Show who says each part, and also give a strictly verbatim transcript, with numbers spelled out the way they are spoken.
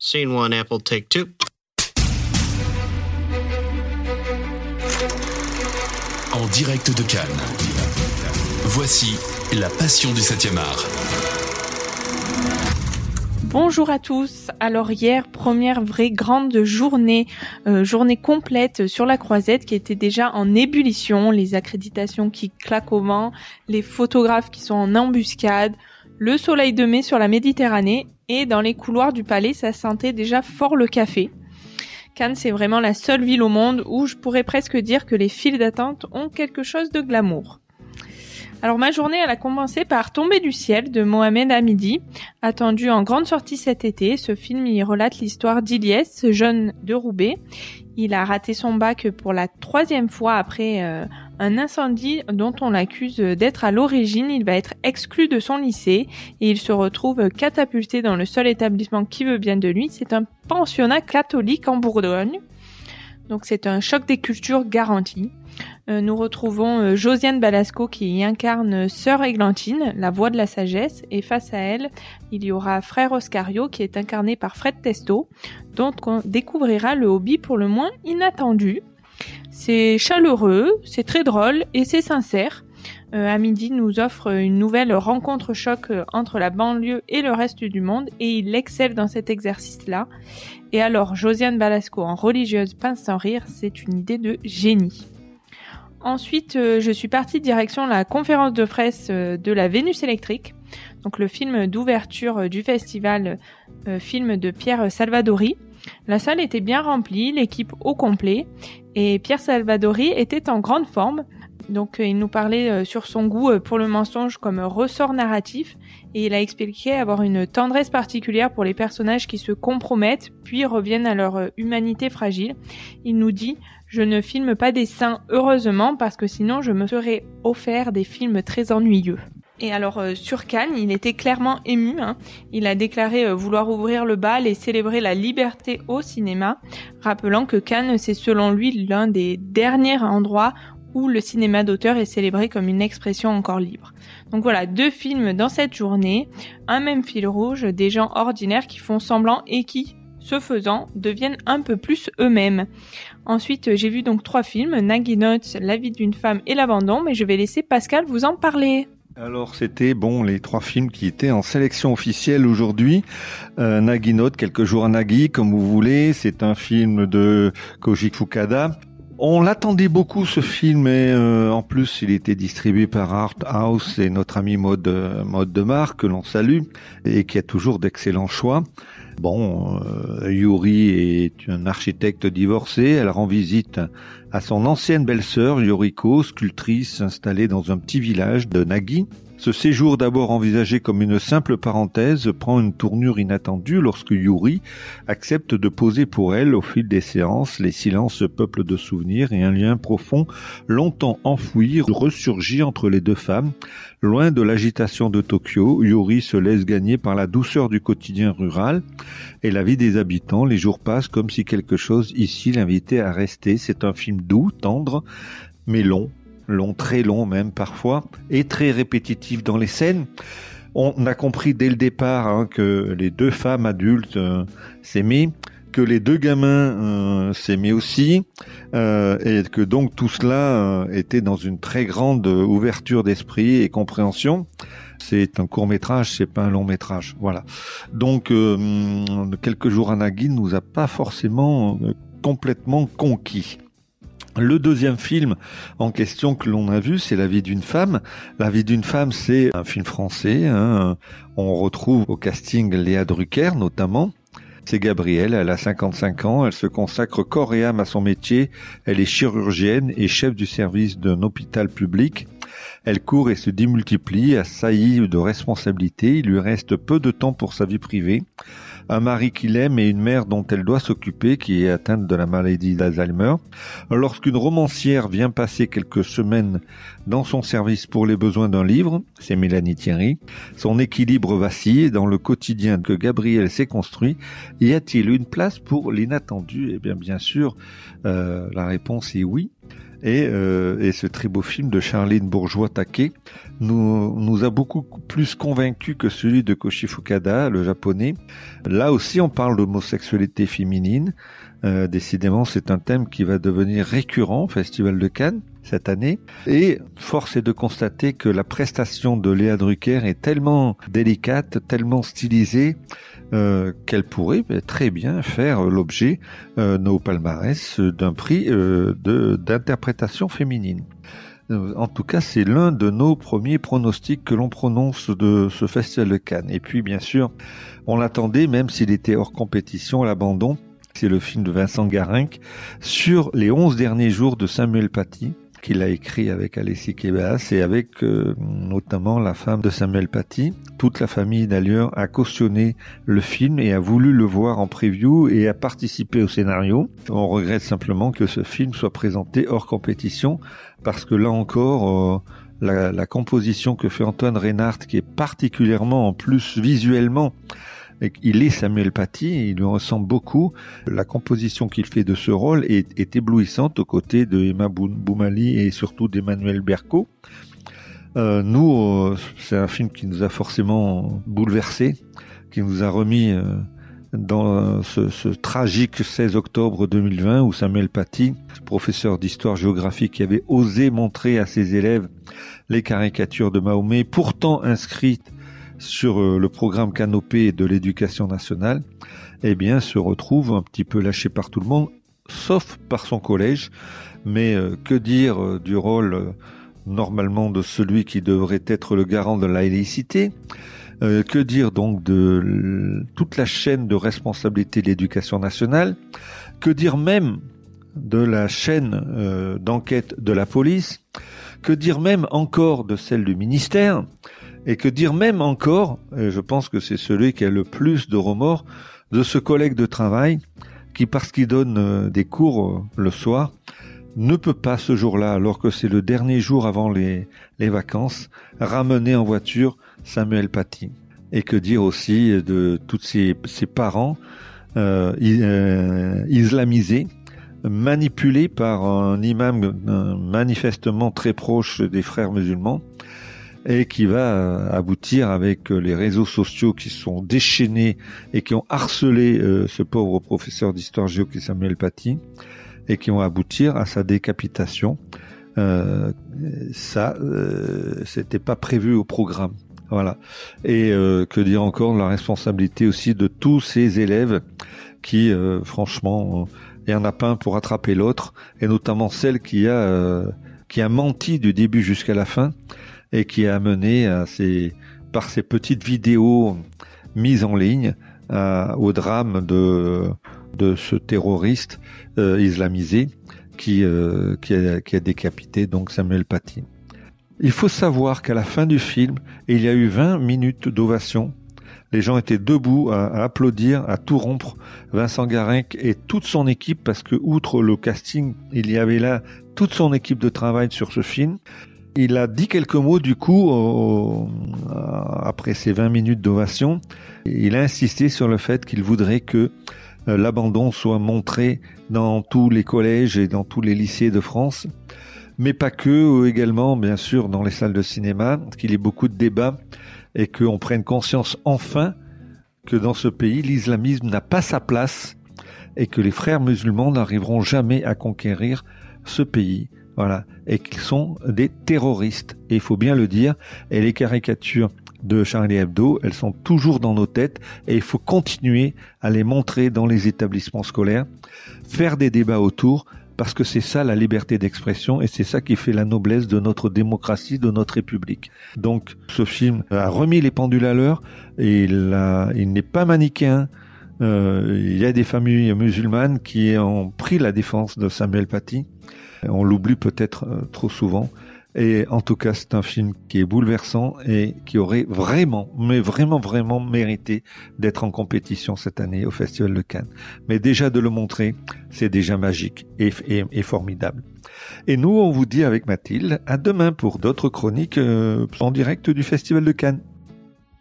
Speaker 1: Scene one, Apple, take two.
Speaker 2: En direct de Cannes, voici La Passion du septième art.
Speaker 3: Bonjour à tous. Alors hier, première vraie grande journée, euh, journée complète sur la Croisette qui était déjà en ébullition, les accréditations qui claquent au vent, les photographes qui sont en embuscade, le soleil de mai sur la Méditerranée et dans les couloirs du palais, ça sentait déjà fort le café. Cannes, c'est vraiment la seule ville au monde où je pourrais presque dire que les files d'attente ont quelque chose de glamour. Alors ma journée, elle a commencé par Tomber du ciel de Mohamed Hamidi, attendu en grande sortie cet été. Ce film, il relate l'histoire d'Ilyes, jeune de Roubaix. Il a raté son bac pour la troisième fois après euh, un incendie dont on l'accuse d'être à l'origine. Il va être exclu de son lycée et il se retrouve catapulté dans le seul établissement qui veut bien de lui. C'est un pensionnat catholique en Bourgogne. Donc c'est un choc des cultures garanti. Euh, nous retrouvons euh, Josiane Balasco qui y incarne Sœur Églantine, la voix de la sagesse, et face à elle, il y aura Frère Oscario qui est incarné par Fred Testo, dont on découvrira le hobby pour le moins inattendu. C'est chaleureux, c'est très drôle et c'est sincère. Euh, Hamidi nous offre une nouvelle rencontre choc entre la banlieue et le reste du monde et il excelle dans cet exercice-là. Et alors, Josiane Balasco en religieuse pince sans rire, c'est une idée de génie. Ensuite, euh, je suis partie direction la conférence de presse euh, de la Vénus électrique, donc le film d'ouverture euh, du festival, euh, film de Pierre Salvadori. La salle était bien remplie, l'équipe au complet, et Pierre Salvadori était en grande forme. Donc euh, il nous parlait euh, sur son goût euh, pour le mensonge comme ressort narratif, et il a expliqué avoir une tendresse particulière pour les personnages qui se compromettent, puis reviennent à leur euh, humanité fragile. Il nous dit « Je ne filme pas des saints, heureusement, parce que sinon je me serais offert des films très ennuyeux. » Et alors euh, sur Cannes, il était clairement ému. Hein. Il a déclaré euh, vouloir ouvrir le bal et célébrer la liberté au cinéma, rappelant que Cannes, c'est selon lui l'un des derniers endroits où le cinéma d'auteur est célébré comme une expression encore libre. Donc voilà, deux films dans cette journée, un même fil rouge, des gens ordinaires qui font semblant et qui, ce faisant, deviennent un peu plus eux-mêmes. Ensuite, j'ai vu donc trois films, Nagui Notes, La vie d'une femme et L'abandon, mais je vais laisser Pascal vous en parler.
Speaker 4: Alors c'était bon les trois films qui étaient en sélection officielle aujourd'hui. Euh, Nagui Notes, Quelques jours à Nagui, comme vous voulez, c'est un film de Koji Fukada. On l'attendait beaucoup ce film et euh, en plus il était distribué par Art House et notre ami Maud, Maud Demar que l'on salue et qui a toujours d'excellents choix. Bon, euh, Yuri est un architecte divorcé, elle rend visite à son ancienne belle-sœur Yoriko, sculptrice installée dans un petit village de Nagui. Ce séjour d'abord envisagé comme une simple parenthèse prend une tournure inattendue lorsque Yuri accepte de poser pour elle au fil des séances. Les silences peuplent de souvenirs et un lien profond, longtemps enfoui, ressurgit entre les deux femmes. Loin de l'agitation de Tokyo, Yuri se laisse gagner par la douceur du quotidien rural et la vie des habitants. Les jours passent comme si quelque chose ici l'invitait à rester. C'est un film doux, tendre, mais long. long, très long même parfois, et très répétitif dans les scènes. On a compris dès le départ hein, que les deux femmes adultes euh, s'aimaient, que les deux gamins euh, s'aimaient aussi, euh, et que donc tout cela euh, était dans une très grande ouverture d'esprit et compréhension. C'est un court-métrage, c'est pas un long-métrage, voilà. Donc, euh, Quelques jours à Nagui ne nous a pas forcément euh, complètement conquis. Le deuxième film en question que l'on a vu, c'est La vie d'une femme. La vie d'une femme, c'est un film français. Hein. On retrouve au casting Léa Drucker notamment. C'est Gabrielle, elle a cinquante-cinq ans, elle se consacre corps et âme à son métier. Elle est chirurgienne et chef du service d'un hôpital public. Elle court et se démultiplie, assaillie de responsabilités. Il lui reste peu de temps pour sa vie privée. Un mari qu'il aime et une mère dont elle doit s'occuper, qui est atteinte de la maladie d'Alzheimer. Lorsqu'une romancière vient passer quelques semaines dans son service pour les besoins d'un livre, c'est Mélanie Thierry, son équilibre vacille dans le quotidien que Gabrielle s'est construit. Y a-t-il une place pour l'inattendu ? Eh bien, bien sûr, euh, la réponse est oui. Et, euh, et ce très beau film de Charline Bourgeois-Takei nous, nous a beaucoup plus convaincus que celui de Koshi Fukada, le japonais. Là aussi, on parle d'homosexualité féminine. Euh, décidément, c'est un thème qui va devenir récurrent au Festival de Cannes cette année. Et force est de constater que la prestation de Léa Drucker est tellement délicate, tellement stylisée, euh, qu'elle pourrait très bien faire l'objet euh, au palmarès d'un prix euh, de, d'interprétation féminine. En tout cas, c'est l'un de nos premiers pronostics que l'on prononce de ce Festival de Cannes. Et puis, bien sûr, on l'attendait, même s'il était hors compétition à l'abandon. C'est le film de Vincent Garinck sur les onze derniers jours de Samuel Paty, qu'il a écrit avec Alessi Kebaas et avec euh, notamment la femme de Samuel Paty. Toute la famille d'ailleurs a cautionné le film et a voulu le voir en preview et a participé au scénario. On regrette simplement que ce film soit présenté hors compétition parce que là encore, euh, la, la composition que fait Antoine Reinhardt, qui est particulièrement en plus visuellement, il est Samuel Paty, il lui ressemble beaucoup. La composition qu'il fait de ce rôle est, est éblouissante aux côtés de Emma Boumali et surtout d'Emmanuel Berco. Euh, nous, euh, c'est un film qui nous a forcément bouleversés, qui nous a remis euh, dans ce, ce tragique seize octobre deux mille vingt où Samuel Paty, professeur d'histoire-géographie qui avait osé montrer à ses élèves les caricatures de Mahomet, pourtant inscrites sur le programme Canopée de l'éducation nationale, eh bien, se retrouve un petit peu lâché par tout le monde, sauf par son collège. Mais euh, que dire euh, du rôle euh, normalement de celui qui devrait être le garant de la laïcité? euh, Que dire donc de l- toute la chaîne de responsabilité de l'éducation nationale? Que dire même de la chaîne euh, d'enquête de la police? Que dire même encore de celle du ministère? Et que dire même encore, et je pense que c'est celui qui a le plus de remords, de ce collègue de travail qui, parce qu'il donne des cours le soir, ne peut pas ce jour-là, alors que c'est le dernier jour avant les, les vacances, ramener en voiture Samuel Paty. Et que dire aussi de tous ses, ses parents euh, euh, islamisés, manipulés par un imam euh, manifestement très proche des frères musulmans, et qui va aboutir avec les réseaux sociaux qui sont déchaînés et qui ont harcelé euh, ce pauvre professeur d'histoire géo qui est Samuel Paty et qui vont aboutir à sa décapitation. Euh, ça, euh, c'était pas prévu au programme. Voilà. Et euh, que dire encore de la responsabilité aussi de tous ces élèves qui, euh, franchement, il y en a pas un pour attraper l'autre, et notamment celle qui a euh, qui a menti du début jusqu'à la fin. Et qui a amené à ces, par ces petites vidéos mises en ligne à, au drame de, de ce terroriste euh, islamisé qui, euh, qui, a, qui a décapité donc Samuel Paty. Il faut savoir qu'à la fin du film, il y a eu vingt minutes d'ovation. Les gens étaient debout à, à applaudir, à tout rompre. Vincent Garinck et toute son équipe, parce que outre le casting, il y avait là toute son équipe de travail sur ce film. Il a dit quelques mots du coup au, après ces vingt minutes d'ovation. Il a insisté sur le fait qu'il voudrait que euh, l'abandon soit montré dans tous les collèges et dans tous les lycées de France, mais pas que, également bien sûr dans les salles de cinéma, qu'il y ait beaucoup de débats et qu'on prenne conscience enfin que dans ce pays l'islamisme n'a pas sa place et que les frères musulmans n'arriveront jamais à conquérir ce pays. Voilà, et qu'ils sont des terroristes. Et il faut bien le dire, et les caricatures de Charlie Hebdo, elles sont toujours dans nos têtes, et il faut continuer à les montrer dans les établissements scolaires, faire des débats autour, parce que c'est ça la liberté d'expression, et c'est ça qui fait la noblesse de notre démocratie, de notre République. Donc, ce film a remis les pendules à l'heure, et il, a, il n'est pas manichéen. Euh, il y a des familles musulmanes qui ont pris la défense de Samuel Paty. On l'oublie peut-être euh, trop souvent. Et en tout cas, c'est un film qui est bouleversant et qui aurait vraiment, mais vraiment, vraiment mérité d'être en compétition cette année au Festival de Cannes. Mais déjà de le montrer, c'est déjà magique et, et, et formidable. Et nous, on vous dit avec Mathilde, à demain pour d'autres chroniques euh, en direct du Festival de Cannes.